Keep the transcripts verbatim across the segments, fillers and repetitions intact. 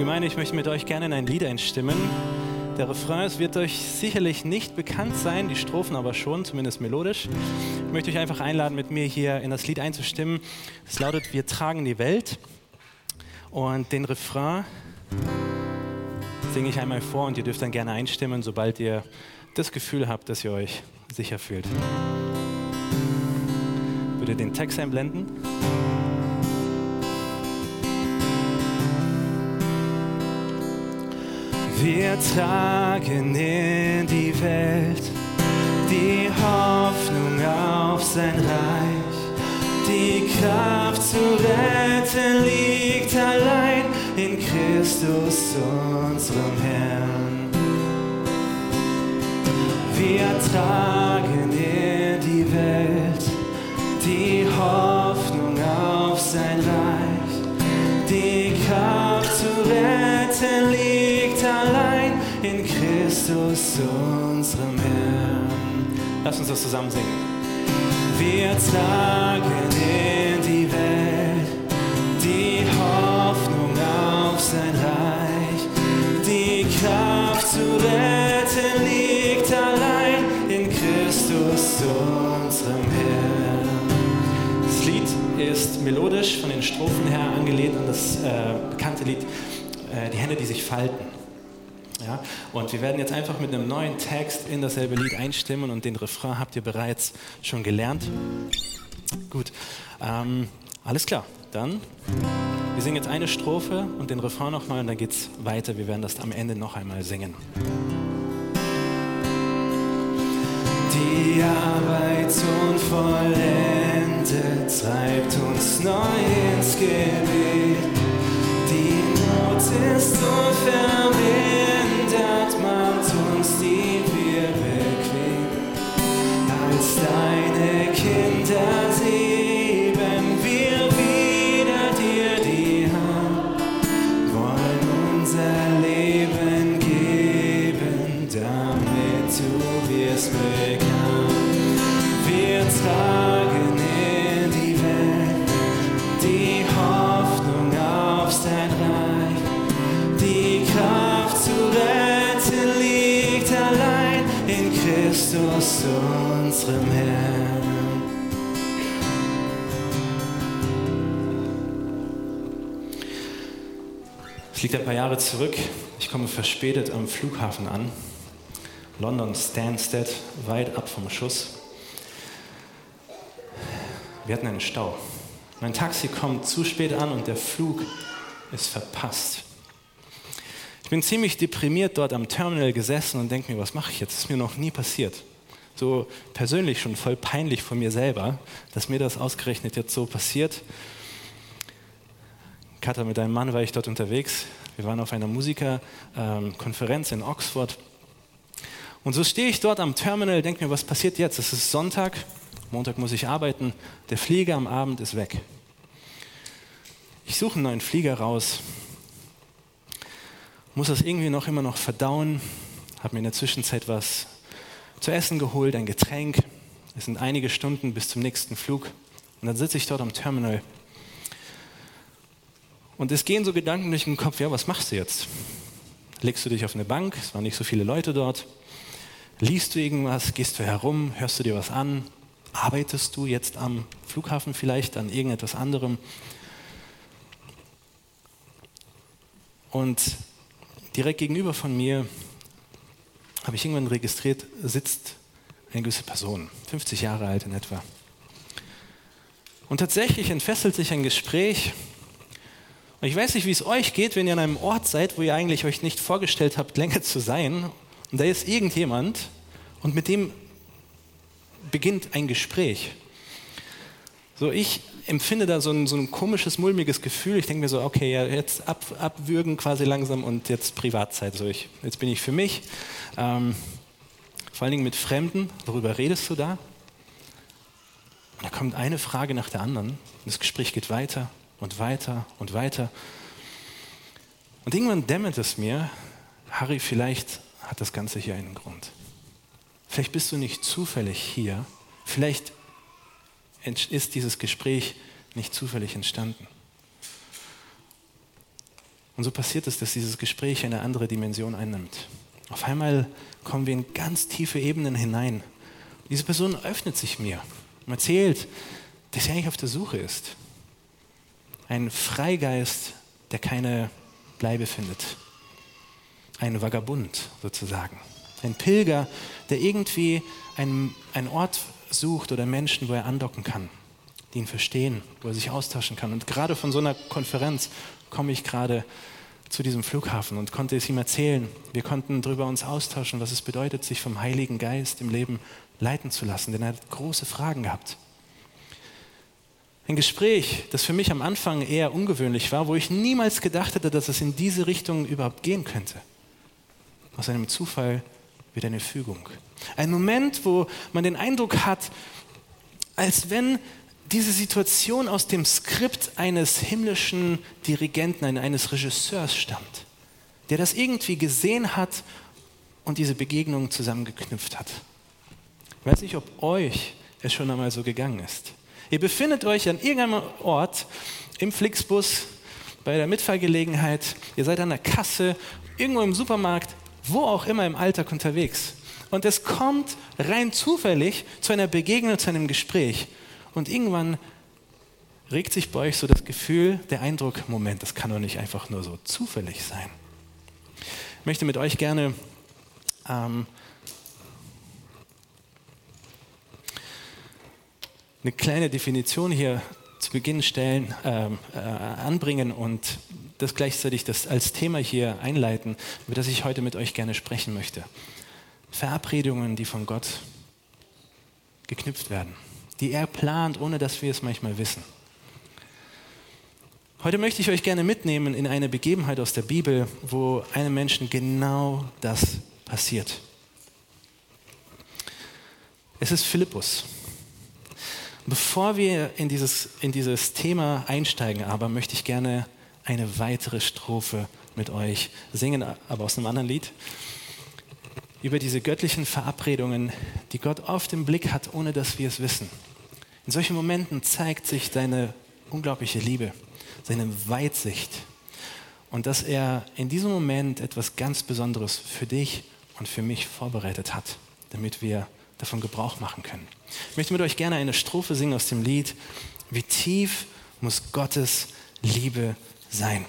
Gemeinde, ich möchte mit euch gerne in ein Lied einstimmen. Der Refrain es wird euch sicherlich nicht bekannt sein, die Strophen aber schon, zumindest melodisch. Ich möchte euch einfach einladen, mit mir hier in das Lied einzustimmen. Es lautet: Wir tragen die Welt. Und den Refrain singe ich einmal vor und ihr dürft dann gerne einstimmen, sobald ihr das Gefühl habt, dass ihr euch sicher fühlt. Würdet ihr den Text einblenden? Wir tragen in die Welt die Hoffnung auf sein Reich. Die Kraft zu retten liegt allein in Christus, unserem Herrn. Wir tragen in die Welt die Hoffnung auf sein Reich. Die Kraft zu retten liegt allein in Christus, unserem Herrn. Lass uns das zusammen singen. Wir tragen in die Welt die Hoffnung auf sein Reich. Die Kraft zu retten liegt allein in Christus, unserem Herrn. Das Lied ist melodisch von den Strophen her angelehnt an das äh, bekannte Lied äh, Die Hände, die sich falten. Ja, und wir werden jetzt einfach mit einem neuen Text in dasselbe Lied einstimmen und den Refrain habt ihr bereits schon gelernt. Gut, ähm, alles klar. Dann, wir singen jetzt eine Strophe und den Refrain nochmal und dann geht's weiter. Wir werden das am Ende noch einmal singen. Die Arbeit unvollendet treibt uns neu ins Gebet. Die Not ist unvermindert, macht uns die wir bequem. Als deine Kinder heben wir wieder dir die Hand, wollen unser Leben geben, damit du wirst bekannt. Wir tragen in die Welt die Hoffnung auf sein Reich. Die Kraft zu retten liegt allein in Christus, unserem Herrn. Es liegt ein paar Jahre zurück. Ich komme verspätet am Flughafen an. London Stansted, weit ab vom Schuss. Wir hatten einen Stau. Mein Taxi kommt zu spät an und der Flug ist verpasst. Ich bin ziemlich deprimiert dort am Terminal gesessen und denke mir, was mache ich jetzt? Das ist mir noch nie passiert. So persönlich schon voll peinlich von mir selber, dass mir das ausgerechnet jetzt so passiert. Katha, mit deinem Mann war ich dort unterwegs. Wir waren auf einer Musikerkonferenz in Oxford. Und so stehe ich dort am Terminal, denke mir, was passiert jetzt? Es ist Sonntag, Montag muss ich arbeiten, der Flieger am Abend ist weg. Ich suche einen neuen Flieger raus, muss das irgendwie noch immer noch verdauen, habe mir in der Zwischenzeit was zu essen geholt, ein Getränk. Es sind einige Stunden bis zum nächsten Flug und dann sitze ich dort am Terminal. Und es gehen so Gedanken durch den Kopf, ja, was machst du jetzt? Legst du dich auf eine Bank, es waren nicht so viele Leute dort, liest du irgendwas, gehst du herum, hörst du dir was an, arbeitest du jetzt am Flughafen vielleicht an irgendetwas anderem? Und direkt gegenüber von mir habe ich irgendwann registriert, sitzt eine gewisse Person, fünfzig Jahre alt in etwa. Und tatsächlich entfesselt sich ein Gespräch. Und ich weiß nicht, wie es euch geht, wenn ihr an einem Ort seid, wo ihr eigentlich euch nicht vorgestellt habt, länger zu sein. Und da ist irgendjemand und mit dem beginnt ein Gespräch. So, ich empfinde da so ein, so ein komisches, mulmiges Gefühl. Ich denke mir so, okay, ja, jetzt ab, abwürgen quasi langsam und jetzt Privatzeit. So, ich, jetzt bin ich für mich. Ähm, vor allen Dingen mit Fremden. Worüber redest du da? Und da kommt eine Frage nach der anderen. Und das Gespräch geht weiter und weiter und weiter. Und irgendwann dämmert es mir, Harry, vielleicht hat das Ganze hier einen Grund. Vielleicht bist du nicht zufällig hier. Vielleicht ist dieses Gespräch nicht zufällig entstanden. Und so passiert es, dass dieses Gespräch eine andere Dimension einnimmt. Auf einmal kommen wir in ganz tiefe Ebenen hinein. Diese Person öffnet sich mir und erzählt, dass sie eigentlich auf der Suche ist. Ein Freigeist, der keine Bleibe findet. Ein Vagabund sozusagen. Ein Pilger, der irgendwie einen, einen Ort sucht oder Menschen, wo er andocken kann, die ihn verstehen, wo er sich austauschen kann. Und gerade von so einer Konferenz komme ich gerade zu diesem Flughafen und konnte es ihm erzählen. Wir konnten darüber uns austauschen, was es bedeutet, sich vom Heiligen Geist im Leben leiten zu lassen, denn er hat große Fragen gehabt. Ein Gespräch, das für mich am Anfang eher ungewöhnlich war, wo ich niemals gedacht hätte, dass es in diese Richtung überhaupt gehen könnte. Aus einem Zufall wird eine Fügung. Ein Moment, wo man den Eindruck hat, als wenn diese Situation aus dem Skript eines himmlischen Dirigenten, eines Regisseurs stammt, der das irgendwie gesehen hat und diese Begegnung zusammengeknüpft hat. Ich weiß nicht, ob euch es schon einmal so gegangen ist. Ihr befindet euch an irgendeinem Ort, im Flixbus, bei der Mitfahrgelegenheit, ihr seid an der Kasse, irgendwo im Supermarkt, wo auch immer im Alltag unterwegs. Und es kommt rein zufällig zu einer Begegnung, zu einem Gespräch. Und irgendwann regt sich bei euch so das Gefühl, der Eindruck, Moment, das kann doch nicht einfach nur so zufällig sein. Ich möchte mit euch gerne ähm, eine kleine Definition hier zu Beginn stellen, ähm, äh, anbringen und das gleichzeitig das als Thema hier einleiten, über das ich heute mit euch gerne sprechen möchte. Verabredungen, die von Gott geknüpft werden, die er plant, ohne dass wir es manchmal wissen. Heute möchte ich euch gerne mitnehmen in eine Begebenheit aus der Bibel, wo einem Menschen genau das passiert. Es ist Philippus. Bevor wir in dieses, in dieses Thema einsteigen, aber möchte ich gerne eine weitere Strophe mit euch singen, aber aus einem anderen Lied, über diese göttlichen Verabredungen, die Gott oft im Blick hat, ohne dass wir es wissen. In solchen Momenten zeigt sich seine unglaubliche Liebe, seine Weitsicht und dass er in diesem Moment etwas ganz Besonderes für dich und für mich vorbereitet hat, damit wir davon Gebrauch machen können. Ich möchte mit euch gerne eine Strophe singen aus dem Lied Wie tief muss Gottes Liebe sein.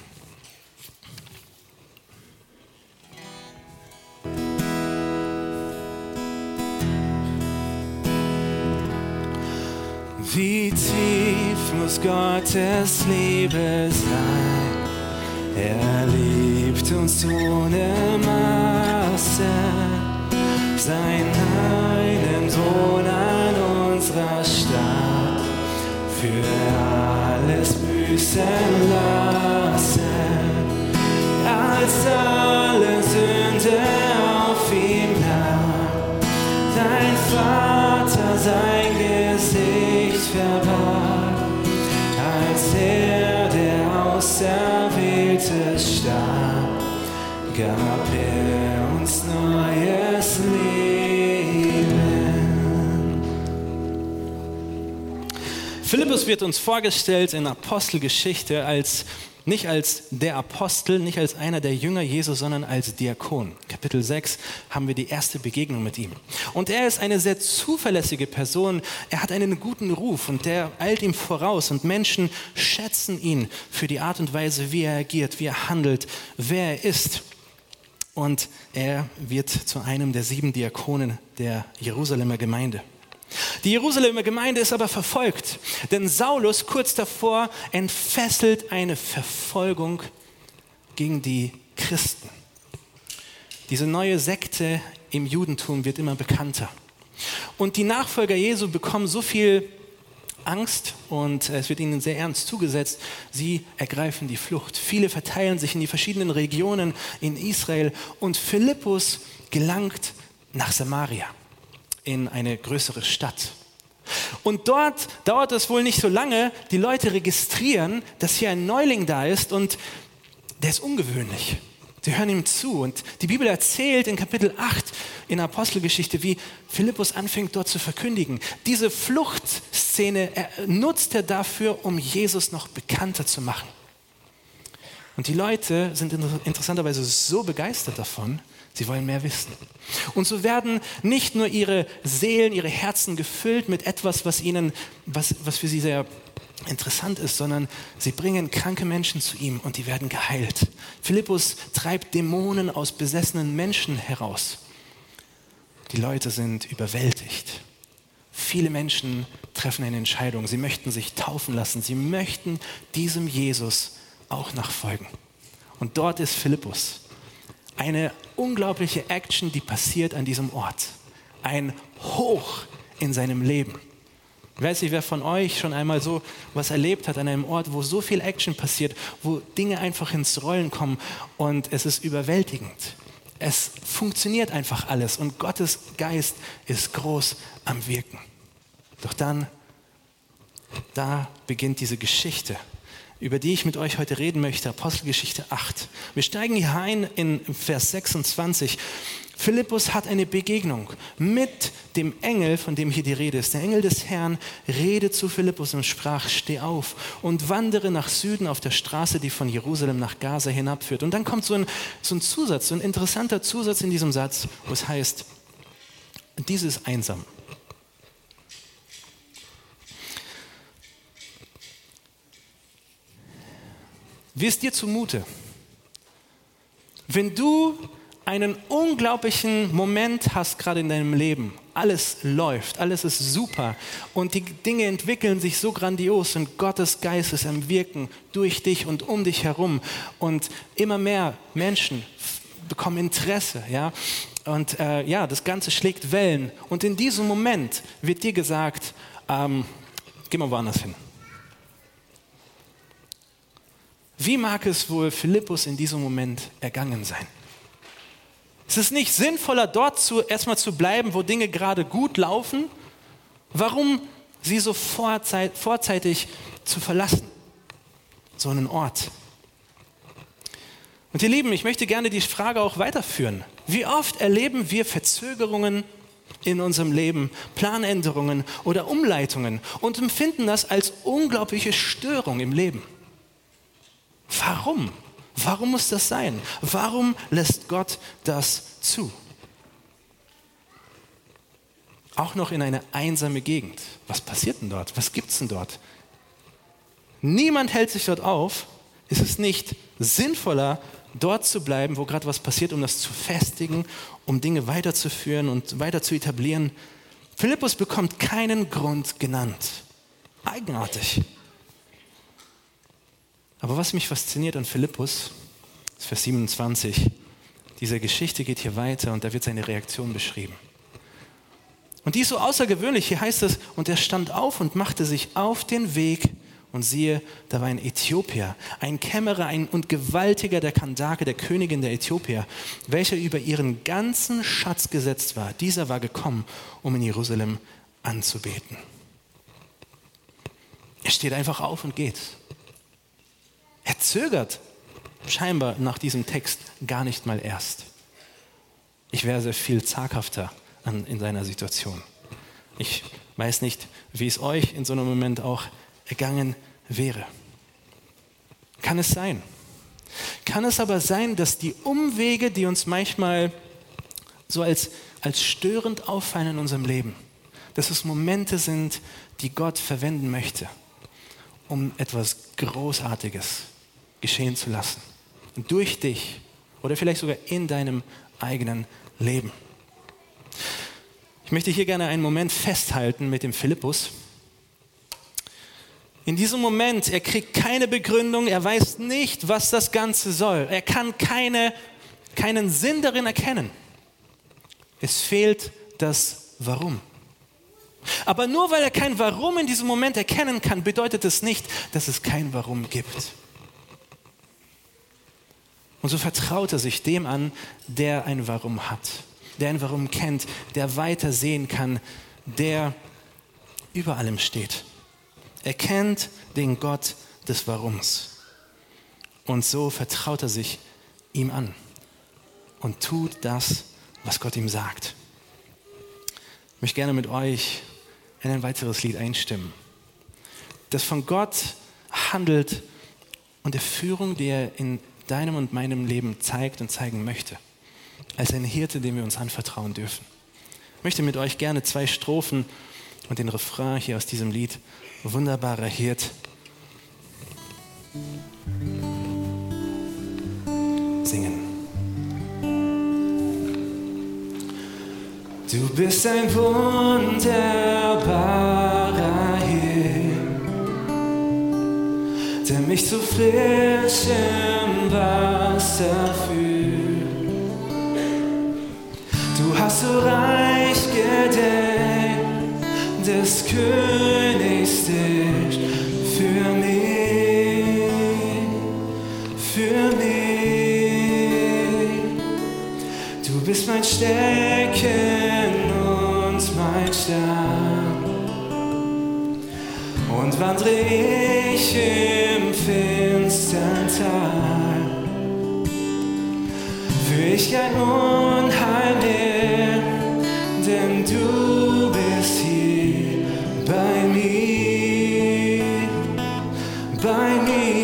Wie tief muss Gottes Liebe sein? Er liebt uns ohne Maße, seinen einen Sohn an unserer Stadt, für alles büßen lassen, als alle Sünde auf ihm lag, dein Vater sein Gesicht verbarg, als er der Auserwählte starb, gab er uns neues Leben. Philippus wird uns vorgestellt in Apostelgeschichte als nicht als der Apostel, nicht als einer der Jünger Jesu, sondern als Diakon. Kapitel sechs haben wir die erste Begegnung mit ihm. Und er ist eine sehr zuverlässige Person. Er hat einen guten Ruf und der eilt ihm voraus. Und Menschen schätzen ihn für die Art und Weise, wie er agiert, wie er handelt, wer er ist. Und er wird zu einem der sieben Diakonen der Jerusalemer Gemeinde. Die Jerusalemer Gemeinde ist aber verfolgt, denn Saulus kurz davor entfesselt eine Verfolgung gegen die Christen. Diese neue Sekte im Judentum wird immer bekannter. Und die Nachfolger Jesu bekommen so viel Angst und es wird ihnen sehr ernst zugesetzt. Sie ergreifen die Flucht. Viele verteilen sich in die verschiedenen Regionen in Israel und Philippus gelangt nach Samaria, in eine größere Stadt. Und dort dauert es wohl nicht so lange, die Leute registrieren, dass hier ein Neuling da ist und der ist ungewöhnlich. Sie hören ihm zu und die Bibel erzählt in Kapitel acht in der Apostelgeschichte, wie Philippus anfängt dort zu verkündigen. Diese Fluchtszene nutzt er dafür, um Jesus noch bekannter zu machen. Und die Leute sind interessanterweise so begeistert davon, sie wollen mehr wissen. Und so werden nicht nur ihre Seelen, ihre Herzen gefüllt mit etwas, was ihnen, was, was für sie sehr interessant ist, sondern sie bringen kranke Menschen zu ihm und die werden geheilt. Philippus treibt Dämonen aus besessenen Menschen heraus. Die Leute sind überwältigt. Viele Menschen treffen eine Entscheidung. Sie möchten sich taufen lassen. Sie möchten diesem Jesus auch nachfolgen. Und dort ist Philippus. Eine unglaubliche Action, die passiert an diesem Ort. Ein Hoch in seinem Leben. Ich weiß nicht, wer von euch schon einmal so was erlebt hat an einem Ort, wo so viel Action passiert, wo Dinge einfach ins Rollen kommen und es ist überwältigend. Es funktioniert einfach alles und Gottes Geist ist groß am Wirken. Doch dann, da beginnt diese Geschichte, über die ich mit euch heute reden möchte, Apostelgeschichte acht. Wir steigen hier ein in Vers sechsundzwanzig. Philippus hat eine Begegnung mit dem Engel, von dem hier die Rede ist. Der Engel des Herrn redet zu Philippus und sprach, steh auf und wandere nach Süden auf der Straße, die von Jerusalem nach Gaza hinabführt. Und dann kommt so ein, so ein Zusatz, so ein interessanter Zusatz in diesem Satz, wo es heißt, diese ist einsam. Wie ist dir zumute, wenn du einen unglaublichen Moment hast gerade in deinem Leben, alles läuft, alles ist super und die Dinge entwickeln sich so grandios und Gottes Geist ist am Wirken durch dich und um dich herum und immer mehr Menschen bekommen Interesse, ja, und äh, ja, das Ganze schlägt Wellen und in diesem Moment wird dir gesagt, ähm, geh mal woanders hin. Wie mag es wohl Philippus in diesem Moment ergangen sein? Es ist nicht sinnvoller, dort zu, erstmal zu bleiben, wo Dinge gerade gut laufen. Warum sie so vorzeit, vorzeitig zu verlassen? So einen Ort. Und ihr Lieben, ich möchte gerne die Frage auch weiterführen. Wie oft erleben wir Verzögerungen in unserem Leben, Planänderungen oder Umleitungen und empfinden das als unglaubliche Störung im Leben? Warum? Warum muss das sein? Warum lässt Gott das zu? Auch noch in eine einsame Gegend. Was passiert denn dort? Was gibt es denn dort? Niemand hält sich dort auf. Ist es nicht sinnvoller, dort zu bleiben, wo gerade was passiert, um das zu festigen, um Dinge weiterzuführen und weiter zu etablieren? Philippus bekommt keinen Grund genannt. Eigenartig. Aber was mich fasziniert an Philippus, ist Vers siebenundzwanzig. Diese Geschichte geht hier weiter und da wird seine Reaktion beschrieben. Und die ist so außergewöhnlich. Hier heißt es, und er stand auf und machte sich auf den Weg und siehe, da war ein Äthiopier, ein Kämmerer ein und Gewaltiger der Kandake, der Königin der Äthiopier, welcher über ihren ganzen Schatz gesetzt war. Dieser war gekommen, um in Jerusalem anzubeten. Er steht einfach auf und geht. Er zögert scheinbar nach diesem Text gar nicht mal erst. Ich wäre sehr viel zaghafter an, in seiner Situation. Ich weiß nicht, wie es euch in so einem Moment auch ergangen wäre. Kann es sein? Kann es aber sein, dass die Umwege, die uns manchmal so als, als störend auffallen in unserem Leben, dass es Momente sind, die Gott verwenden möchte, um etwas Großartiges geschehen zu lassen. Und durch dich oder vielleicht sogar in deinem eigenen Leben. Ich möchte hier gerne einen Moment festhalten mit dem Philippus. In diesem Moment, er kriegt keine Begründung, er weiß nicht, was das Ganze soll. Er kann keine, keinen Sinn darin erkennen. Es fehlt das Warum. Aber nur weil er kein Warum in diesem Moment erkennen kann, bedeutet es nicht, dass es kein Warum gibt. Und so vertraut er sich dem an, der ein Warum hat, der ein Warum kennt, der weiter sehen kann, der über allem steht. Er kennt den Gott des Warums. Und so vertraut er sich ihm an und tut das, was Gott ihm sagt. Ich möchte gerne mit euch in ein weiteres Lied einstimmen, das von Gott handelt und der Führung, die er in deinem und meinem Leben zeigt und zeigen möchte. Als ein Hirte, dem wir uns anvertrauen dürfen. Ich möchte mit euch gerne zwei Strophen und den Refrain hier aus diesem Lied, Wunderbarer Hirt, singen. Du bist ein wunderbarer Hirt, der mich zu frischem Wasser führt. Du hast so reich gedeckt des Königs Tisch für mich, für mich. Du bist mein Stecken und mein Stab und wandre ich im finstern Tal, fühl ich kein Unheil mehr, denn du bist hier bei mir, bei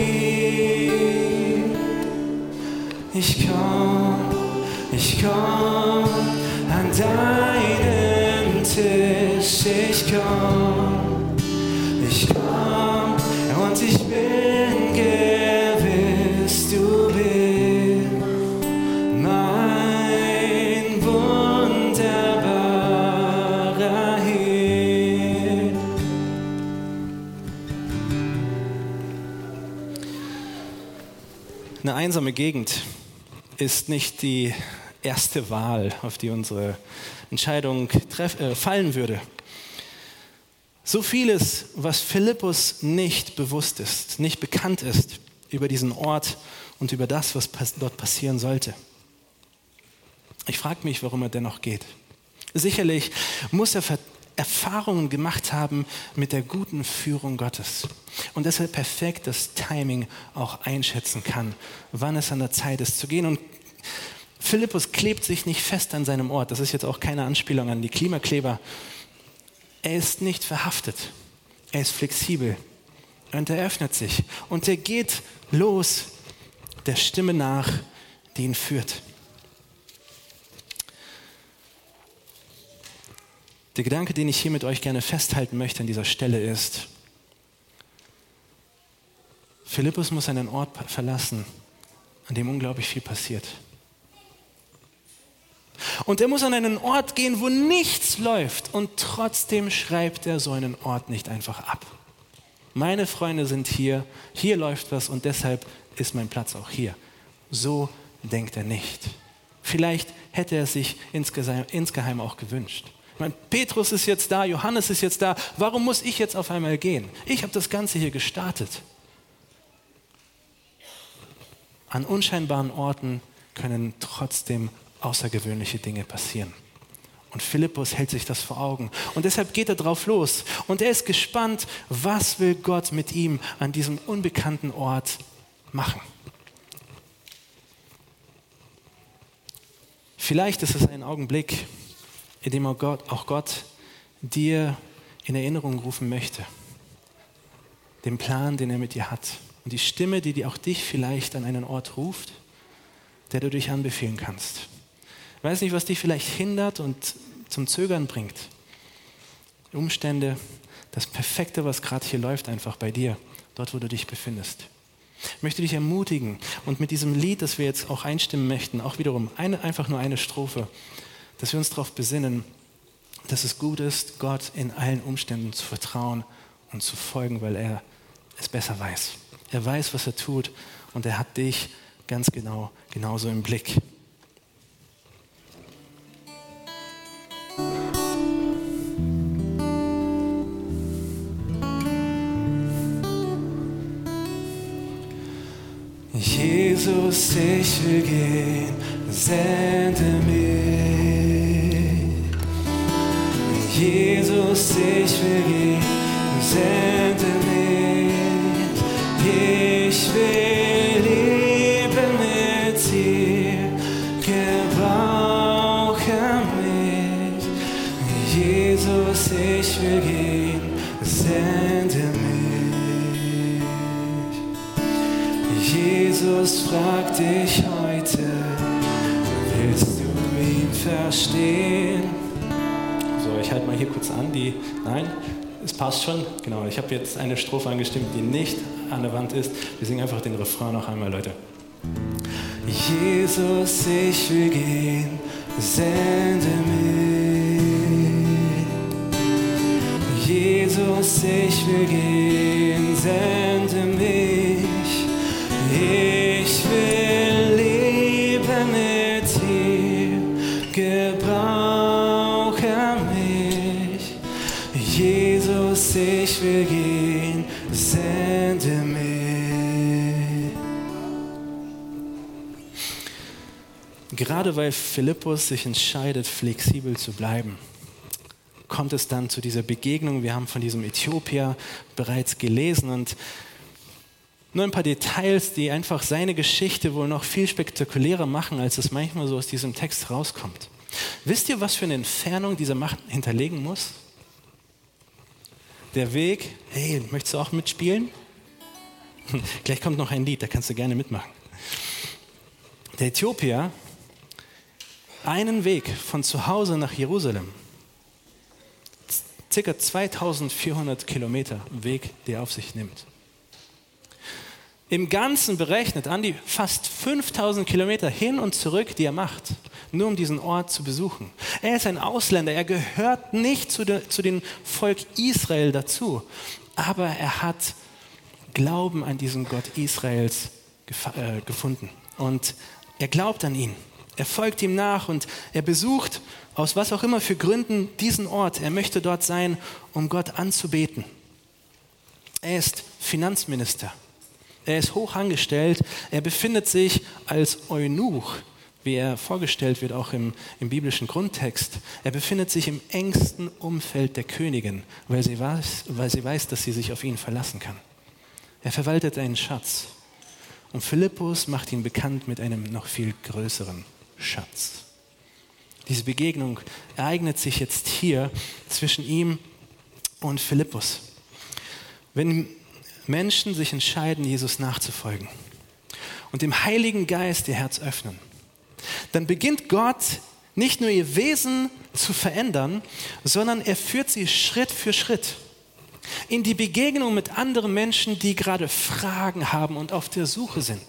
mir. Ich komm, ich komm an deinen Tisch, ich komm, ich komm und ich bin gewiss, du bist mein wunderbarer Hirt. Eine einsame Gegend ist nicht die erste Wahl, auf die unsere Entscheidung treff, äh, fallen würde. So vieles, was Philippus nicht bewusst ist, nicht bekannt ist über diesen Ort und über das, was pass- dort passieren sollte. Ich frage mich, warum er dennoch geht. Sicherlich muss er Ver- Erfahrungen gemacht haben mit der guten Führung Gottes und deshalb perfekt das Timing auch einschätzen kann, wann es an der Zeit ist zu gehen. Und Philippus klebt sich nicht fest an seinem Ort. Das ist jetzt auch keine Anspielung an die Klimakleber. Er ist nicht verhaftet. Er ist flexibel und er öffnet sich und er geht los der Stimme nach, die ihn führt. Der Gedanke, den ich hier mit euch gerne festhalten möchte an dieser Stelle ist, Philippus muss einen Ort verlassen, an dem unglaublich viel passiert. Und er muss an einen Ort gehen, wo nichts läuft und trotzdem schreibt er so einen Ort nicht einfach ab. Meine Freunde sind hier, hier läuft was und deshalb ist mein Platz auch hier. So denkt er nicht. Vielleicht hätte er es sich insgeheim auch gewünscht. Ich meine, Petrus ist jetzt da, Johannes ist jetzt da, warum muss ich jetzt auf einmal gehen? Ich habe das Ganze hier gestartet. An unscheinbaren Orten können trotzdem außergewöhnliche Dinge passieren. Und Philippus hält sich das vor Augen. Und deshalb geht er drauf los. Und er ist gespannt, was will Gott mit ihm an diesem unbekannten Ort machen. Vielleicht ist es ein Augenblick, in dem auch Gott, auch Gott dir in Erinnerung rufen möchte. Den Plan, den er mit dir hat. Und die Stimme, die dir auch dich vielleicht an einen Ort ruft, der du dich anbefehlen kannst. Ich weiß nicht, was dich vielleicht hindert und zum Zögern bringt. Umstände, das Perfekte, was gerade hier läuft, einfach bei dir, dort, wo du dich befindest. Ich möchte dich ermutigen und mit diesem Lied, das wir jetzt auch einstimmen möchten, auch wiederum eine, einfach nur eine Strophe, dass wir uns darauf besinnen, dass es gut ist, Gott in allen Umständen zu vertrauen und zu folgen, weil er es besser weiß. Er weiß, was er tut und er hat dich ganz genau, genauso im Blick. Jesus, ich will gehen, sende mich. Jesus, ich will gehen, sende mich. Ich will leben mit dir, gebrauche mich. Jesus, ich will gehen, sende mich. Jesus fragt dich heute, willst du ihn verstehen? So, ich halte mal hier kurz an, die, nein, es passt schon, genau, ich habe jetzt eine Strophe angestimmt, die nicht an der Wand ist. Wir singen einfach den Refrain noch einmal, Leute. Jesus, ich will gehen, sende mich. Jesus, ich will gehen, sende mich. Ich will leben mit dir, gebrauche mich. Jesus, ich will gehen, sende mich. Gerade weil Philippus sich entscheidet, flexibel zu bleiben, kommt es dann zu dieser Begegnung. Wir haben von diesem Äthiopier bereits gelesen und nur ein paar Details, die einfach seine Geschichte wohl noch viel spektakulärer machen, als es manchmal so aus diesem Text rauskommt. Wisst ihr, was für eine Entfernung dieser Macht hinterlegen muss? Der Weg, hey, möchtest du auch mitspielen? Gleich kommt noch ein Lied, da kannst du gerne mitmachen. Der Äthiopier, einen Weg von zu Hause nach Jerusalem, circa zweitausendvierhundert Kilometer Weg, der er auf sich nimmt. Im Ganzen berechnet an die fast fünftausend Kilometer hin und zurück, die er macht, nur um diesen Ort zu besuchen. Er ist ein Ausländer, er gehört nicht zu, de, zu dem Volk Israel dazu, aber er hat Glauben an diesen Gott Israels gef- äh, gefunden und er glaubt an ihn. Er folgt ihm nach und er besucht, aus was auch immer für Gründen, diesen Ort. Er möchte dort sein, um Gott anzubeten. Er ist Finanzminister. Er ist hoch angestellt, er befindet sich als Eunuch, wie er vorgestellt wird, auch im, im biblischen Grundtext. Er befindet sich im engsten Umfeld der Königin, weil sie, weiß, weil sie weiß, dass sie sich auf ihn verlassen kann. Er verwaltet einen Schatz. Und Philippus macht ihn bekannt mit einem noch viel größeren Schatz. Diese Begegnung ereignet sich jetzt hier zwischen ihm und Philippus. Wenn Menschen sich entscheiden, Jesus nachzufolgen und dem Heiligen Geist ihr Herz öffnen, dann beginnt Gott nicht nur ihr Wesen zu verändern, sondern er führt sie Schritt für Schritt in die Begegnung mit anderen Menschen, die gerade Fragen haben und auf der Suche sind.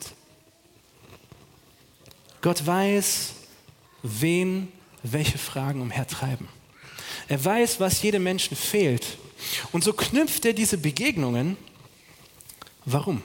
Gott weiß, wen welche Fragen umhertreiben. Er weiß, was jedem Menschen fehlt. Und so knüpft er diese Begegnungen. Warum?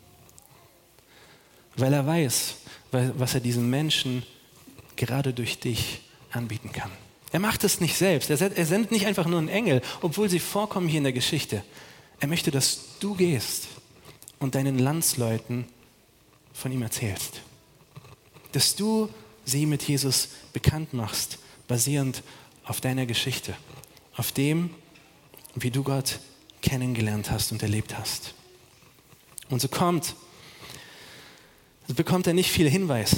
Weil er weiß, was er diesen Menschen gerade durch dich anbieten kann. Er macht es nicht selbst. Er sendet nicht einfach nur einen Engel, obwohl sie vorkommen hier in der Geschichte. Er möchte, dass du gehst und deinen Landsleuten von ihm erzählst. Dass du sie mit Jesus bekannt machst, basierend auf deiner Geschichte, auf dem, wie du Gott kennengelernt hast und erlebt hast. Und so kommt, so bekommt er nicht viel Hinweis.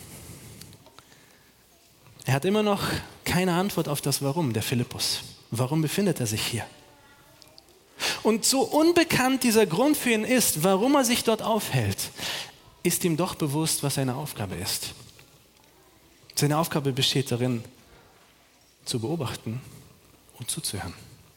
Er hat immer noch keine Antwort auf das Warum, der Philippus. Warum befindet er sich hier? Und so unbekannt dieser Grund für ihn ist, warum er sich dort aufhält, ist ihm doch bewusst, was seine Aufgabe ist. Seine Aufgabe besteht darin, zu beobachten und zuzuhören.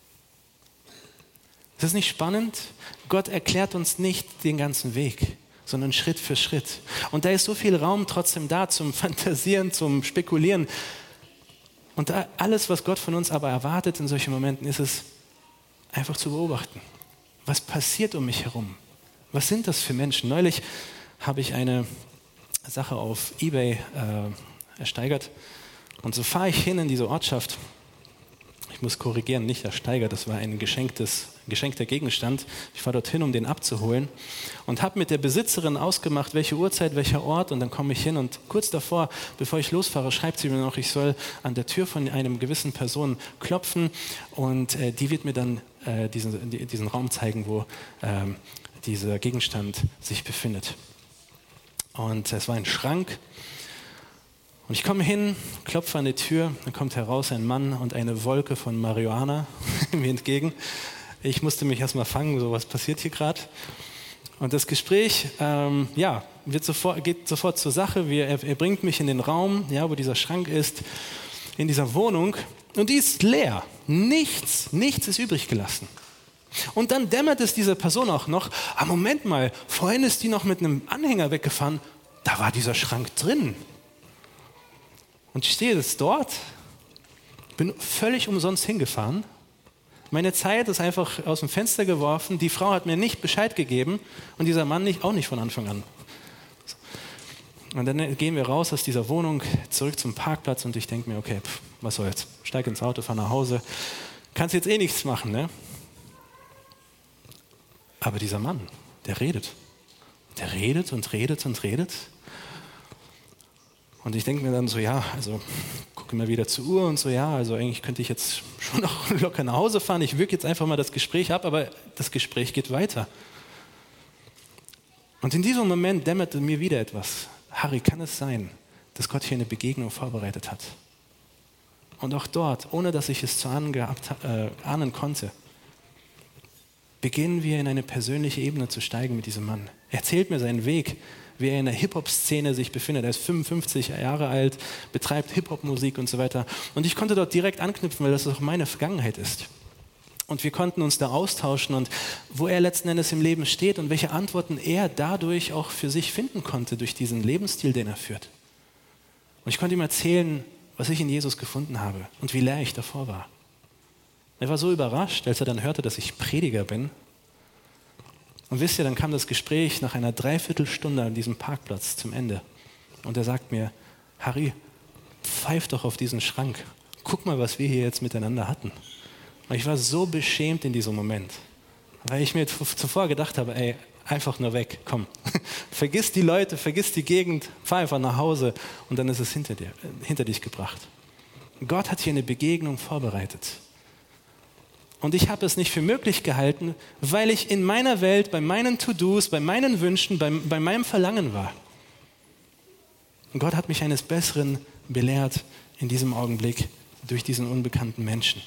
Ist das nicht spannend? Gott erklärt uns nicht den ganzen Weg, sondern Schritt für Schritt. Und da ist so viel Raum trotzdem da zum Fantasieren, zum Spekulieren. Und alles, was Gott von uns aber erwartet in solchen Momenten, ist es, einfach zu beobachten. Was passiert um mich herum? Was sind das für Menschen? Neulich habe ich eine Sache auf eBay äh, ersteigert. Und so fahre ich hin in diese Ortschaft. Ich muss korrigieren, nicht ersteigert, das war ein geschenktes, geschenkter Gegenstand. Ich fahre dorthin, um den abzuholen und habe mit der Besitzerin ausgemacht, welche Uhrzeit, welcher Ort, und dann komme ich hin und kurz davor, bevor ich losfahre, schreibt sie mir noch, ich soll an der Tür von einem gewissen Person klopfen und äh, die wird mir dann äh, diesen, diesen Raum zeigen, wo äh, dieser Gegenstand sich befindet. Und es war ein Schrank. Und ich komme hin, klopfe an die Tür, dann kommt heraus ein Mann und eine Wolke von Marihuana mir entgegen. Ich musste mich erstmal fangen, so was passiert hier gerade. Und das Gespräch ähm, ja, wird sofort, geht sofort zur Sache. Wir, er, er bringt mich in den Raum, ja, wo dieser Schrank ist, in dieser Wohnung. Und die ist leer. Nichts, nichts ist übrig gelassen. Und dann dämmert es dieser Person auch noch, ah, Moment mal, vorhin ist die noch mit einem Anhänger weggefahren, da war dieser Schrank drin. Und ich stehe jetzt dort, bin völlig umsonst hingefahren. Meine Zeit ist einfach aus dem Fenster geworfen, die Frau hat mir nicht Bescheid gegeben und dieser Mann nicht, auch nicht von Anfang an. Und dann gehen wir raus aus dieser Wohnung, zurück zum Parkplatz und ich denke mir, okay, pff, was soll's, steig ins Auto, fahr nach Hause, kannst jetzt eh nichts machen, ne? Aber dieser Mann, der redet. Der redet und redet und redet. Und ich denke mir dann so, ja, also gucke immer wieder zur Uhr und so, ja, also eigentlich könnte ich jetzt schon noch locker nach Hause fahren. Ich würge jetzt einfach mal das Gespräch ab, aber das Gespräch geht weiter. Und in diesem Moment dämmerte mir wieder etwas. Harry, kann es sein, dass Gott hier eine Begegnung vorbereitet hat? Und auch dort, ohne dass ich es zu ahnen, gehabt, äh, ahnen konnte, beginnen wir in eine persönliche Ebene zu steigen mit diesem Mann. Er erzählt mir seinen Weg, wie er in der Hip-Hop-Szene sich befindet. Er ist fünfundfünfzig Jahre alt, betreibt Hip-Hop-Musik und so weiter. Und ich konnte dort direkt anknüpfen, weil das auch meine Vergangenheit ist. Und wir konnten uns da austauschen und wo er letzten Endes im Leben steht und welche Antworten er dadurch auch für sich finden konnte, durch diesen Lebensstil, den er führt. Und ich konnte ihm erzählen, was ich in Jesus gefunden habe und wie leer ich davor war. Er war so überrascht, als er dann hörte, dass ich Prediger bin. Und wisst ihr, dann kam das Gespräch nach einer Dreiviertelstunde an diesem Parkplatz zum Ende. Und er sagt mir, Harry, pfeif doch auf diesen Schrank. Guck mal, was wir hier jetzt miteinander hatten. Und ich war so beschämt in diesem Moment, weil ich mir zuvor gedacht habe, ey, einfach nur weg, komm. Vergiss die Leute, vergiss die Gegend, fahr einfach nach Hause und dann ist es hinter dir, hinter dich gebracht. Gott hat hier eine Begegnung vorbereitet. Und ich habe es nicht für möglich gehalten, weil ich in meiner Welt, bei meinen To-Dos, bei meinen Wünschen, bei, bei meinem Verlangen war. Und Gott hat mich eines Besseren belehrt in diesem Augenblick durch diesen unbekannten Menschen.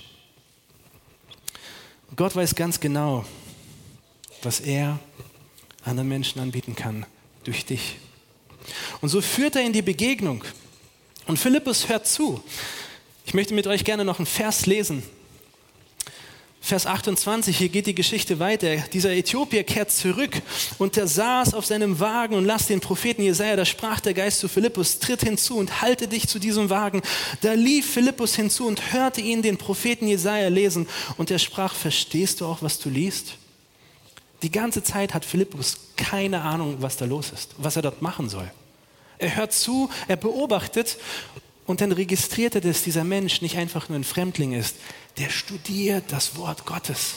Gott weiß ganz genau, was er anderen Menschen anbieten kann durch dich. Und so führt er in die Begegnung. Und Philippus hört zu. Ich möchte mit euch gerne noch einen Vers lesen. Vers achtundzwanzig, hier geht die Geschichte weiter. Dieser Äthiopier kehrt zurück und er saß auf seinem Wagen und las den Propheten Jesaja. Da sprach der Geist zu Philippus, tritt hinzu und halte dich zu diesem Wagen. Da lief Philippus hinzu und hörte ihn den Propheten Jesaja lesen. Und er sprach, verstehst du auch, was du liest? Die ganze Zeit hat Philippus keine Ahnung, was da los ist, was er dort machen soll. Er hört zu, er beobachtet und dann registriert er, dass dieser Mensch nicht einfach nur ein Fremdling ist, der studiert das Wort Gottes.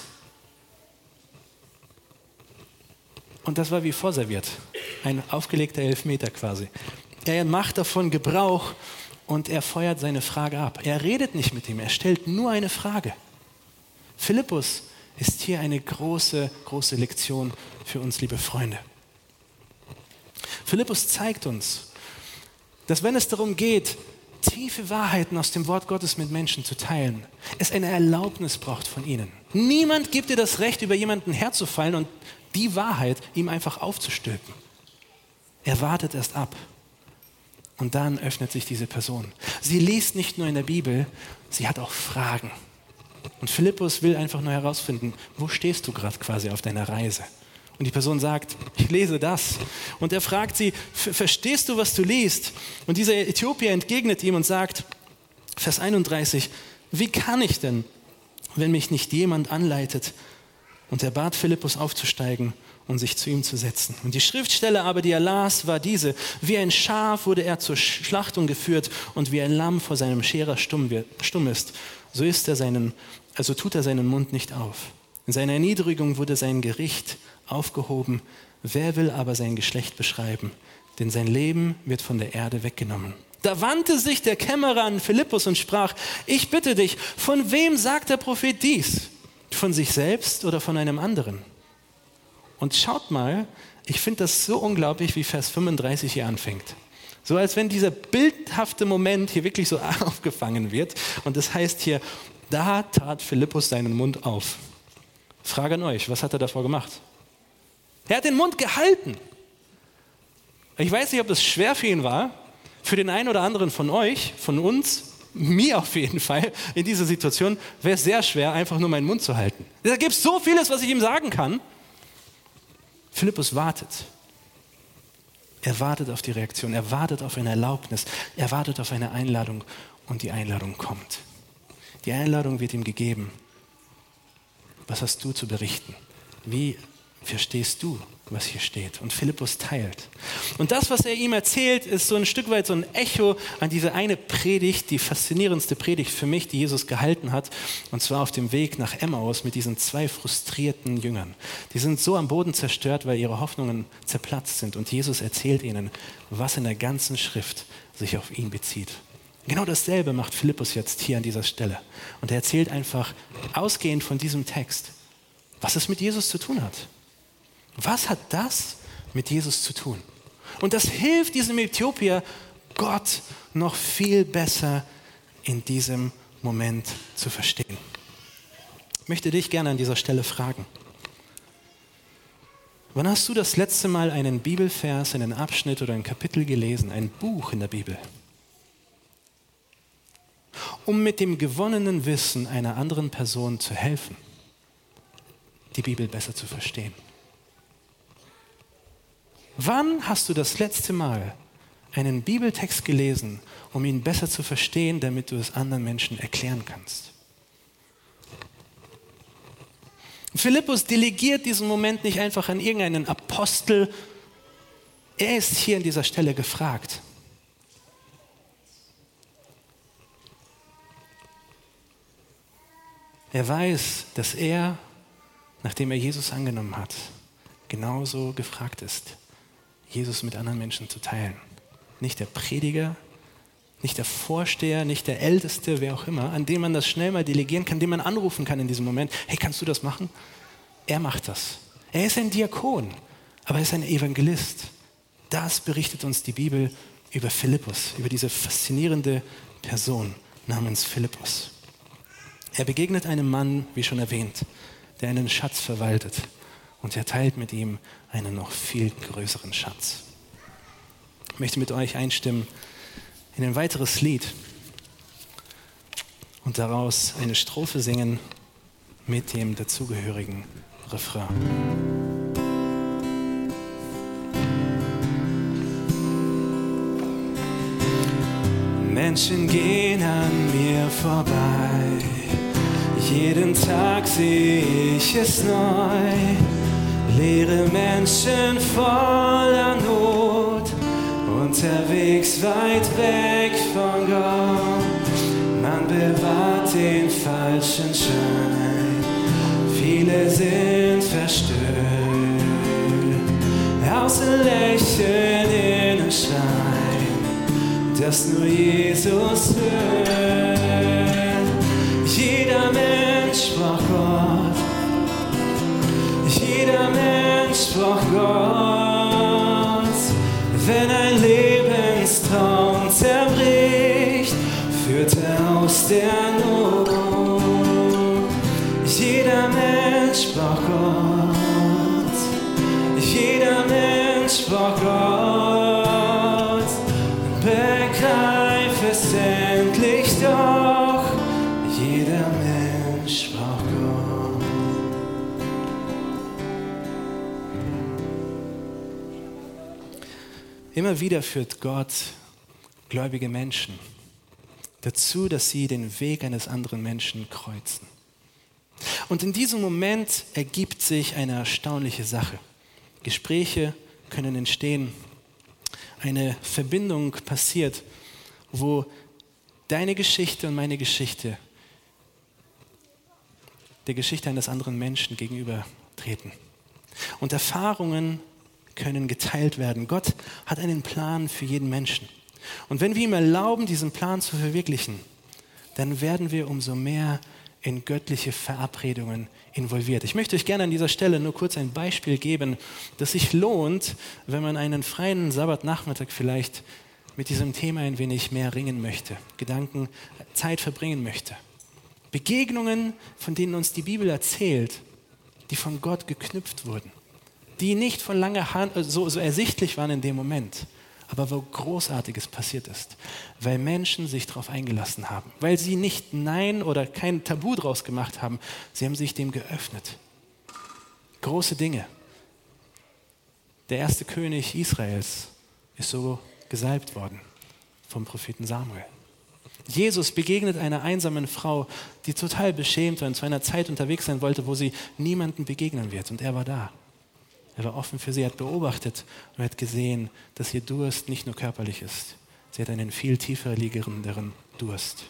Und das war wie vorserviert, ein aufgelegter Elfmeter quasi. Er macht davon Gebrauch und er feuert seine Frage ab. Er redet nicht mit ihm, er stellt nur eine Frage. Philippus ist hier eine große, große Lektion für uns, liebe Freunde. Philippus zeigt uns, dass wenn es darum geht, tiefe Wahrheiten aus dem Wort Gottes mit Menschen zu teilen, es eine Erlaubnis braucht von ihnen. Niemand gibt dir das Recht, über jemanden herzufallen und die Wahrheit ihm einfach aufzustülpen. Er wartet erst ab und dann öffnet sich diese Person. Sie liest nicht nur in der Bibel, sie hat auch Fragen. Und Philippus will einfach nur herausfinden, wo stehst du gerade quasi auf deiner Reise? Und die Person sagt, ich lese das. Und er fragt sie, verstehst du, was du liest? Und dieser Äthiopier entgegnet ihm und sagt, Vers einunddreißig, wie kann ich denn, wenn mich nicht jemand anleitet? Und er bat Philippus aufzusteigen und sich zu ihm zu setzen. Und die Schriftstelle aber, die er las, war diese, wie ein Schaf wurde er zur Schlachtung geführt und wie ein Lamm vor seinem Scherer stumm, wird, stumm ist, so ist er seinen, also tut er seinen Mund nicht auf. In seiner Erniedrigung wurde sein Gericht aufgehoben. Wer will aber sein Geschlecht beschreiben? Denn sein Leben wird von der Erde weggenommen. Da wandte sich der Kämmerer an Philippus und sprach, ich bitte dich, von wem sagt der Prophet dies? Von sich selbst oder von einem anderen? Und schaut mal, ich finde das so unglaublich, wie Vers fünfunddreißig hier anfängt. So als wenn dieser bildhafte Moment hier wirklich so aufgefangen wird. Und das heißt hier, da tat Philippus seinen Mund auf. Frage an euch, was hat er davor gemacht? Er hat den Mund gehalten. Ich weiß nicht, ob das schwer für ihn war. Für den einen oder anderen von euch, von uns, mir auf jeden Fall, in dieser Situation wäre es sehr schwer, einfach nur meinen Mund zu halten. Da gibt es so vieles, was ich ihm sagen kann. Philippus wartet. Er wartet auf die Reaktion, er wartet auf eine Erlaubnis, er wartet auf eine Einladung und die Einladung kommt. Die Einladung wird ihm gegeben. Was hast du zu berichten? Wie verstehst du, was hier steht? Und Philippus teilt. Und das, was er ihm erzählt, ist so ein Stück weit so ein Echo an diese eine Predigt, die faszinierendste Predigt für mich, die Jesus gehalten hat. Und zwar auf dem Weg nach Emmaus mit diesen zwei frustrierten Jüngern. Die sind so am Boden zerstört, weil ihre Hoffnungen zerplatzt sind. Und Jesus erzählt ihnen, was in der ganzen Schrift sich auf ihn bezieht. Genau dasselbe macht Philippus jetzt hier an dieser Stelle. Und er erzählt einfach, ausgehend von diesem Text, was es mit Jesus zu tun hat. Was hat das mit Jesus zu tun? Und das hilft diesem Äthiopier, Gott noch viel besser in diesem Moment zu verstehen. Ich möchte dich gerne an dieser Stelle fragen. Wann hast du das letzte Mal einen Bibelvers, einen Abschnitt oder ein Kapitel gelesen, ein Buch in der Bibel, um mit dem gewonnenen Wissen einer anderen Person zu helfen, die Bibel besser zu verstehen? Wann hast du das letzte Mal einen Bibeltext gelesen, um ihn besser zu verstehen, damit du es anderen Menschen erklären kannst? Philippus delegiert diesen Moment nicht einfach an irgendeinen Apostel. Er ist hier an dieser Stelle gefragt. Er weiß, dass er, nachdem er Jesus angenommen hat, genauso gefragt ist, Jesus mit anderen Menschen zu teilen. Nicht der Prediger, nicht der Vorsteher, nicht der Älteste, wer auch immer, an dem man das schnell mal delegieren kann, den man anrufen kann in diesem Moment. Hey, kannst du das machen? Er macht das. Er ist ein Diakon, aber er ist ein Evangelist. Das berichtet uns die Bibel über Philippus, über diese faszinierende Person namens Philippus. Er begegnet einem Mann, wie schon erwähnt, der einen Schatz verwaltet. Und er teilt mit ihm einen noch viel größeren Schatz. Ich möchte mit euch einstimmen in ein weiteres Lied und daraus eine Strophe singen mit dem dazugehörigen Refrain. Menschen gehen an mir vorbei, jeden Tag sehe ich es neu. Leere Menschen voller Not, unterwegs weit weg von Gott. Man bewahrt den falschen Schein, viele sind verstört. Außen lächeln, innen Schein, dass nur Jesus hört. Jeder Mensch braucht Gott. Jeder Mensch braucht Gott. Wenn ein Lebenstraum zerbricht, führt er aus der Not. Jeder Mensch braucht Gott. Jeder Mensch braucht Gott. Begreif es endlich doch. Jeder Mensch braucht Gott. Immer wieder führt Gott gläubige Menschen dazu, dass sie den Weg eines anderen Menschen kreuzen. Und in diesem Moment ergibt sich eine erstaunliche Sache. Gespräche können entstehen, eine Verbindung passiert, wo deine Geschichte und meine Geschichte der Geschichte eines anderen Menschen gegenübertreten. Und Erfahrungen können geteilt werden. Gott hat einen Plan für jeden Menschen. Und wenn wir ihm erlauben, diesen Plan zu verwirklichen, dann werden wir umso mehr in göttliche Verabredungen involviert. Ich möchte euch gerne an dieser Stelle nur kurz ein Beispiel geben, das sich lohnt, wenn man einen freien Sabbatnachmittag vielleicht mit diesem Thema ein wenig mehr ringen möchte, Gedanken, Zeit verbringen möchte. Begegnungen, von denen uns die Bibel erzählt, die von Gott geknüpft wurden. die nicht von langer Hand so, so ersichtlich waren in dem Moment, aber wo Großartiges passiert ist, weil Menschen sich darauf eingelassen haben, weil sie nicht Nein oder kein Tabu draus gemacht haben, sie haben sich dem geöffnet. Große Dinge. Der erste König Israels ist so gesalbt worden vom Propheten Samuel. Jesus begegnet einer einsamen Frau, die total beschämt war und zu einer Zeit unterwegs sein wollte, wo sie niemandem begegnen wird. Und er war da. Er war offen für sie, er hat beobachtet und hat gesehen, dass ihr Durst nicht nur körperlich ist. Sie hat einen viel tiefer liegenderen Durst.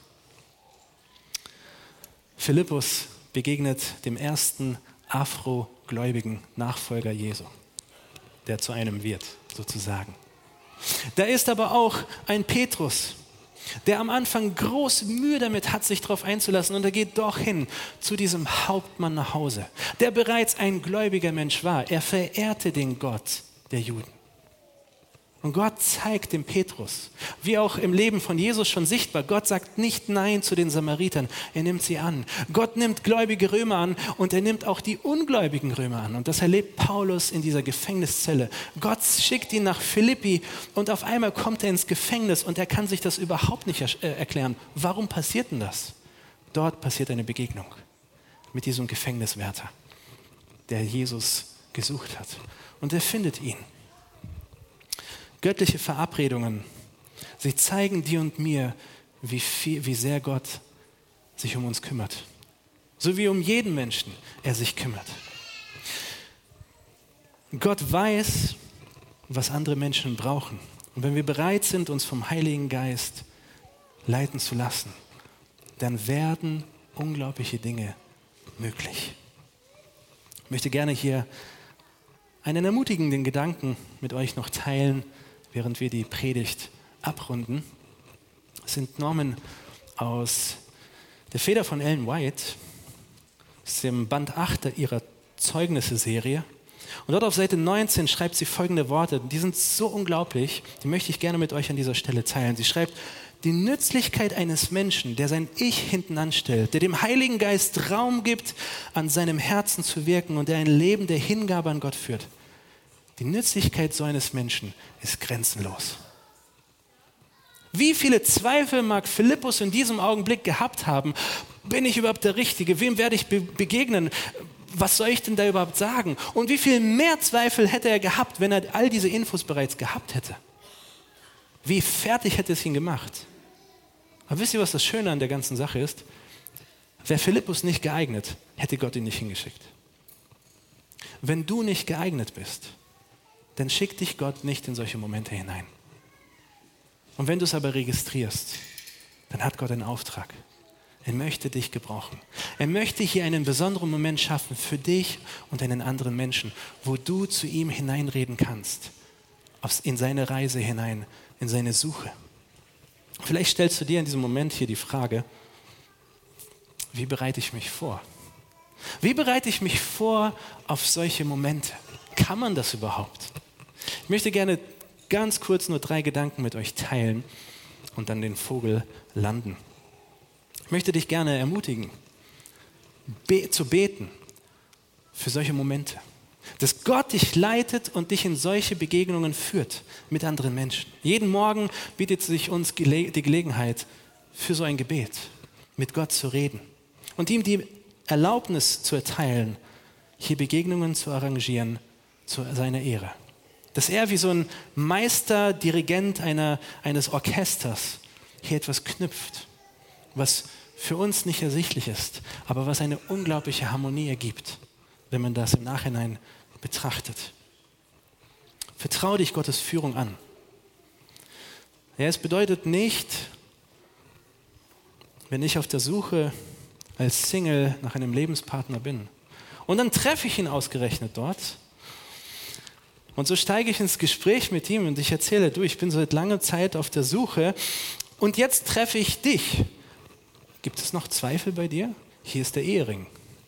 Philippus begegnet dem ersten afrogläubigen Nachfolger Jesu, der zu einem wird, sozusagen. Da ist aber auch ein Petrus, der am Anfang große Mühe damit hat, sich darauf einzulassen. Und er geht doch hin zu diesem Hauptmann nach Hause, der bereits ein gläubiger Mensch war. Er verehrte den Gott der Juden. Und Gott zeigt dem Petrus, wie auch im Leben von Jesus schon sichtbar, Gott sagt nicht Nein zu den Samaritern, er nimmt sie an. Gott nimmt gläubige Römer an und er nimmt auch die ungläubigen Römer an. Und das erlebt Paulus in dieser Gefängniszelle. Gott schickt ihn nach Philippi und auf einmal kommt er ins Gefängnis und er kann sich das überhaupt nicht er- erklären. Warum passiert denn das? Dort passiert eine Begegnung mit diesem Gefängniswärter, der Jesus gesucht hat. Und er findet ihn. Göttliche Verabredungen, sie zeigen dir und mir, wie, viel, wie sehr Gott sich um uns kümmert. So wie um jeden Menschen er sich kümmert. Gott weiß, was andere Menschen brauchen. Und wenn wir bereit sind, uns vom Heiligen Geist leiten zu lassen, dann werden unglaubliche Dinge möglich. Ich möchte gerne hier einen ermutigenden Gedanken mit euch noch teilen, während wir die Predigt abrunden. Es sind Normen aus der Feder von Ellen White, aus dem Band acht ihrer Zeugnisse-Serie. Und dort auf Seite neunzehn schreibt sie folgende Worte, die sind so unglaublich, die möchte ich gerne mit euch an dieser Stelle teilen. Sie schreibt, die Nützlichkeit eines Menschen, der sein Ich hinten anstellt, der dem Heiligen Geist Raum gibt, an seinem Herzen zu wirken und der ein Leben der Hingabe an Gott führt. Die Nützlichkeit so eines Menschen ist grenzenlos. Wie viele Zweifel mag Philippus in diesem Augenblick gehabt haben? Bin ich überhaupt der Richtige? Wem werde ich be- begegnen? Was soll ich denn da überhaupt sagen? Und wie viel mehr Zweifel hätte er gehabt, wenn er all diese Infos bereits gehabt hätte? Wie fertig hätte es ihn gemacht? Aber wisst ihr, was das Schöne an der ganzen Sache ist? Wäre Philippus nicht geeignet, hätte Gott ihn nicht hingeschickt. Wenn du nicht geeignet bist, dann schickt dich Gott nicht in solche Momente hinein. Und wenn du es aber registrierst, dann hat Gott einen Auftrag. Er möchte dich gebrauchen. Er möchte hier einen besonderen Moment schaffen für dich und einen anderen Menschen, wo du zu ihm hineinreden kannst, in seine Reise hinein, in seine Suche. Vielleicht stellst du dir in diesem Moment hier die Frage, wie bereite ich mich vor? Wie bereite ich mich vor auf solche Momente? Kann man das überhaupt? Ich möchte gerne ganz kurz nur drei Gedanken mit euch teilen und dann den Vogel landen. Ich möchte dich gerne ermutigen, be- zu beten für solche Momente. Dass Gott dich leitet und dich in solche Begegnungen führt mit anderen Menschen. Jeden Morgen bietet sich uns gele- die Gelegenheit für so ein Gebet, mit Gott zu reden und ihm die Erlaubnis zu erteilen, hier Begegnungen zu arrangieren zu seiner Ehre. Dass er wie so ein Meister, Dirigent einer, eines Orchesters hier etwas knüpft, was für uns nicht ersichtlich ist, aber was eine unglaubliche Harmonie ergibt, wenn man das im Nachhinein betrachtet. Vertraue dich Gottes Führung an. Ja, es bedeutet nicht, wenn ich auf der Suche als Single nach einem Lebenspartner bin und dann treffe ich ihn ausgerechnet dort und so steige ich ins Gespräch mit ihm und ich erzähle, du, ich bin seit langer Zeit auf der Suche und jetzt treffe ich dich. Gibt es noch Zweifel bei dir? Hier ist der Ehering.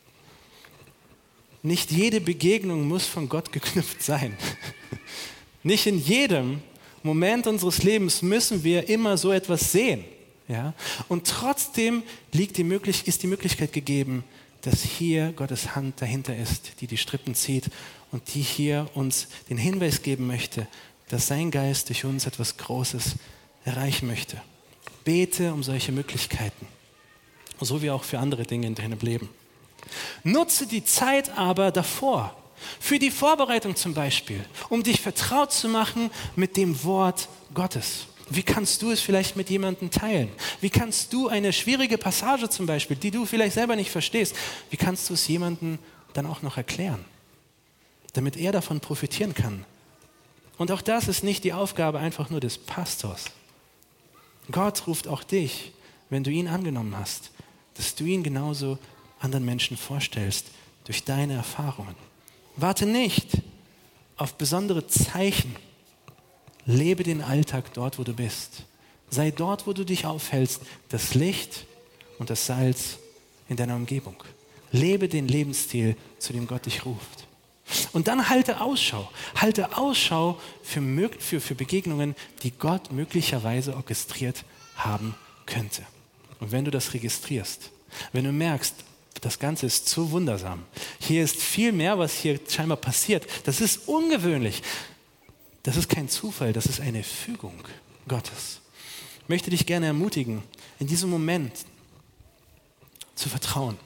Nicht jede Begegnung muss von Gott geknüpft sein. Nicht in jedem Moment unseres Lebens müssen wir immer so etwas sehen. Ja? Und trotzdem liegt die Möglichkeit, ist die Möglichkeit gegeben, dass hier Gottes Hand dahinter ist, die die Strippen zieht und die hier uns den Hinweis geben möchte, dass sein Geist durch uns etwas Großes erreichen möchte. Bete um solche Möglichkeiten, so wie auch für andere Dinge in deinem Leben. Nutze die Zeit aber davor, für die Vorbereitung zum Beispiel, um dich vertraut zu machen mit dem Wort Gottes. Wie kannst du es vielleicht mit jemandem teilen? Wie kannst du eine schwierige Passage zum Beispiel, die du vielleicht selber nicht verstehst, wie kannst du es jemandem dann auch noch erklären, damit er davon profitieren kann? Und auch das ist nicht die Aufgabe einfach nur des Pastors. Gott ruft auch dich, wenn du ihn angenommen hast, dass du ihn genauso anderen Menschen vorstellst durch deine Erfahrungen. Warte nicht auf besondere Zeichen. Lebe den Alltag dort, wo du bist. Sei dort, wo du dich aufhältst, das Licht und das Salz in deiner Umgebung. Lebe den Lebensstil, zu dem Gott dich ruft. Und dann halte Ausschau. Halte Ausschau für, für, für Begegnungen, die Gott möglicherweise orchestriert haben könnte. Und wenn du das registrierst, wenn du merkst, das Ganze ist zu wundersam, hier ist viel mehr, was hier scheinbar passiert, das ist ungewöhnlich, das ist kein Zufall, das ist eine Fügung Gottes. Ich möchte dich gerne ermutigen, in diesem Moment zu vertrauen.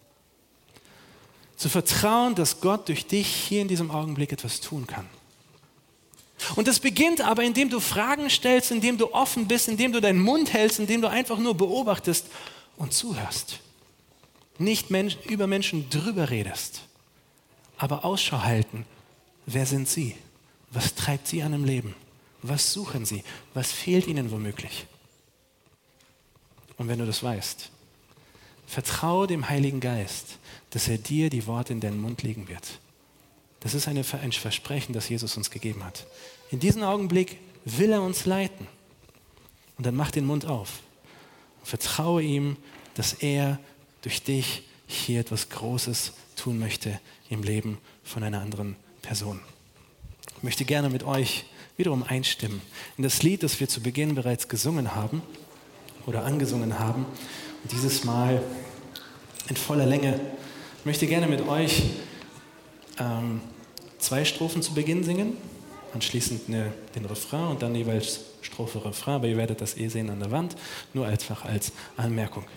Zu vertrauen, dass Gott durch dich hier in diesem Augenblick etwas tun kann. Und das beginnt aber, indem du Fragen stellst, indem du offen bist, indem du deinen Mund hältst, indem du einfach nur beobachtest und zuhörst. Nicht Mensch, über Menschen drüber redest, aber Ausschau halten. Wer sind sie? Was treibt sie an im Leben? Was suchen sie? Was fehlt ihnen womöglich? Und wenn du das weißt, vertraue dem Heiligen Geist, dass er dir die Worte in den Mund legen wird. Das ist eine, ein Versprechen, das Jesus uns gegeben hat. In diesem Augenblick will er uns leiten. Und dann mach den Mund auf. Und vertraue ihm, dass er durch dich hier etwas Großes tun möchte im Leben von einer anderen Person. Ich möchte gerne mit euch wiederum einstimmen in das Lied, das wir zu Beginn bereits gesungen haben oder angesungen haben. Und dieses Mal in voller Länge. Ich möchte gerne mit euch ähm, zwei Strophen zu Beginn singen, anschließend eine, den Refrain und dann jeweils Strophe, Refrain, aber ihr werdet das eh sehen an der Wand, nur einfach als Anmerkung.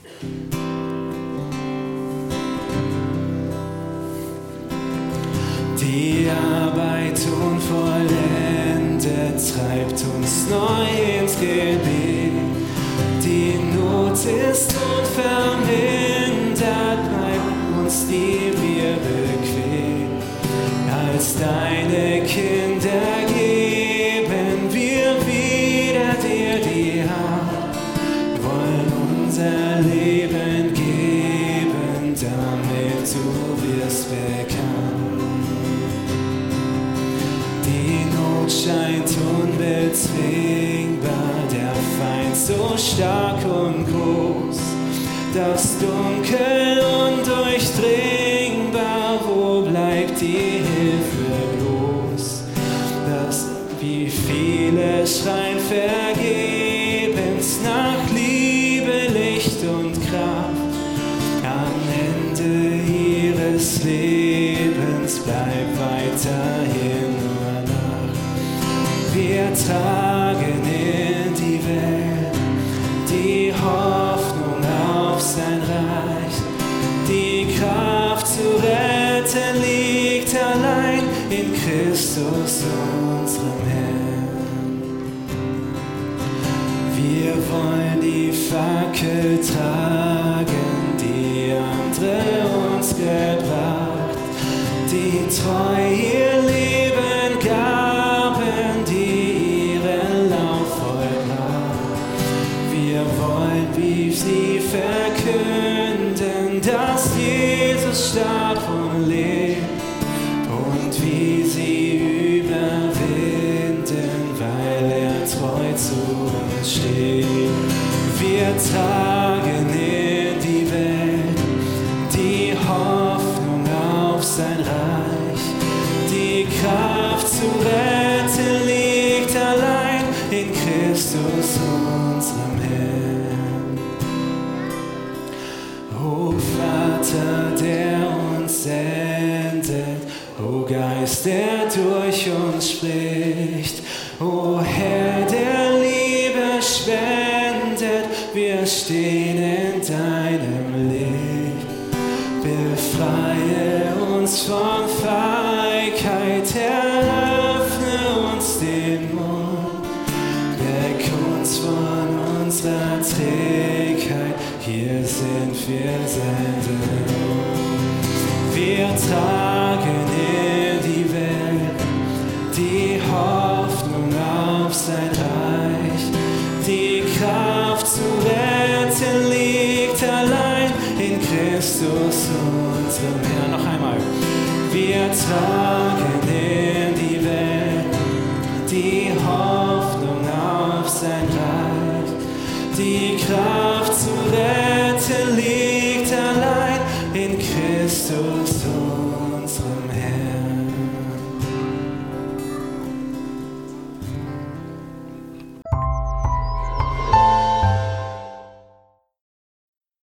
Die Arbeit unvollendet treibt uns neu ins Gebet. Die Not ist unvermindert, bleibt uns die wir bequem. Als deine Kinder geben wir wieder dir die Hand, wollen unser Leben geben, damit du wirst bekannt. Die Not scheint unbezwingbar, der Feind so stark und groß, das Dunkel undurchdringbar, wo bleibt die Hilfe bloß? Das, wie viele schreien vergebens nach Liebe, Licht und Kraft, am Ende ihres Lebens bleibt weiterhin nur Nacht. Wir tragen in die Welt die Hoffnung auf sein Reich. Die Kraft zu retten liegt allein in Christus, unserem Herrn. Wir wollen die Fackel tragen, die andere uns gebracht, die treu ihr Leben gaben, die ihren Lauf vollbracht. Wir wollen wie sie verkünden, dass Jesus starb und lebt und wie sie überwinden, weil er treu zu uns steht. Wir tragen in die Welt die Hoffnung auf sein Reich. Die Kraft zu retten liegt allein in Christus, unserem Herrn. O Vater O Herr, der Liebe spendet, wir stehen in deinem Licht. Befreie uns von Feigheit, eröffne uns den Mund, weg uns von unserer Trägheit, hier sind wir, senden uns. Wir tragen in die Welt die Hoffnung auf sein Reich, die Kraft zu retten liegt allein in Christus, unserem Herrn. Noch einmal. Wir tragen in die Welt die Hoffnung auf sein Reich, die Kraft zu retten liegt allein in Christus.